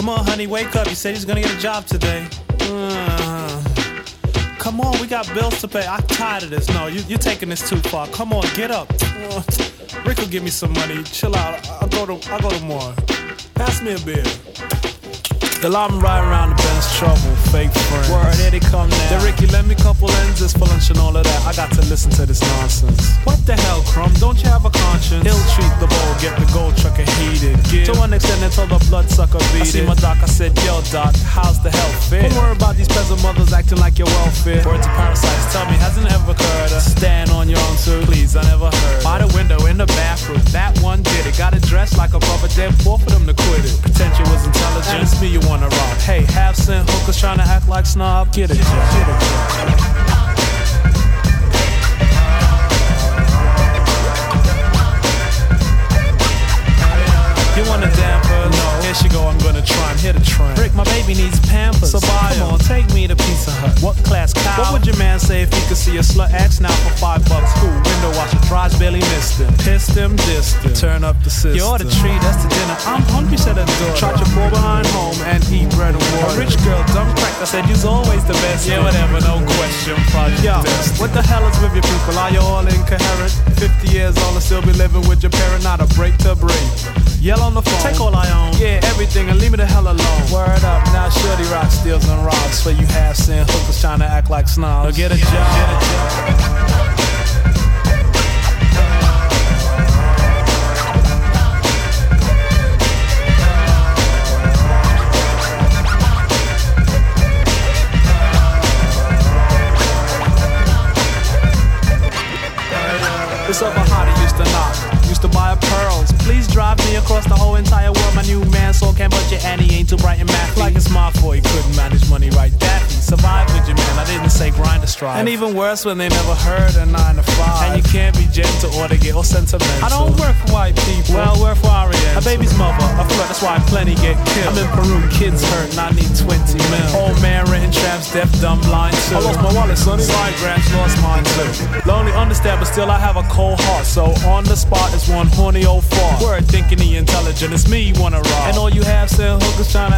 Come on, honey, wake up. You said he's gonna get a job today. Come on, we got bills to pay. I'm tired of this. No, you're taking this too far. Come on, get up. Rick will give me some money. Chill out. I'll go tomorrow. Pass me a beer. The llama riding around the Benz, trouble, fake friends. Word, here they come now. Then Ricky, lend me a couple lenses for lunch and all of that. I got to listen to this nonsense. What the hell, Crumb? Don't you have a conscience? He'll treat the bowl, get the gold trucker heated. Give to one extent until the bloodsucker beat it. I see my doc, I said, yo, doc, how's the health fit? Don't worry about these peasant mothers acting like you're welfare. Word to parasites, tell me, hasn't it ever occurred to stand on your own too? Please, I never heard. By the window in the bathroom, that one did it. Got it dressed like a brother, dead, four for them to quit it. Pretend you was intelligent, and it's me you wanna rob. Hey, half cent hookers trying to act like snob. Get it, get it. You want a damper? No. Here she go, I'm gonna try and hit a trend. Rick, my baby needs Pampers. So buy Come on, take me to Pizza Hut. What class cow? What would your man say if he could see a slut? Ask now for $5. Who? Window washer, fries barely missed him. Pissed him, dissed him. Turn up the system. You order the treat, that's the dinner. I'm hungry, said a door. Trot your boy behind home and eat bread and water. A rich girl, dumb crack, I said you's always the best. Yeah, whatever, no question. Project Yo, what the hell is with your people? Are you all incoherent? 50 years old and still be living with your parent? Not a break to break. Yell on the phone. Take all I own. Yeah, everything, and leave me the hell alone. Word up, now Shorty rock steals and robs. So you half sin hookers trying to act like snobs. So get a job. Get a job. It's over hot, it used to knock. Used to buy pearls. Please drive me across the whole entire world. My new man so can budget and he ain't too bright and math. Like it's my fault he couldn't manage money right. Daffy survived with you, man. I didn't say grind to strive. And even worse when they never heard a 9 to 5. And you can't be gentle or they get all sentimental. I don't work for white people. Well, I work for Oriental. A baby's mother, a flirt, that's why plenty get killed. I'm in Peru, kids hurt, and I need 20 mil. Old man renting traps, deaf, dumb, blind too. I lost my wallet, sonny. Side grams, lost mine too. Lonely, understand, but still I have a cold heart. So on the spot is one horny old fart. Word thinking he intelligent, it's me you wanna rob. And all you have said hookers trying to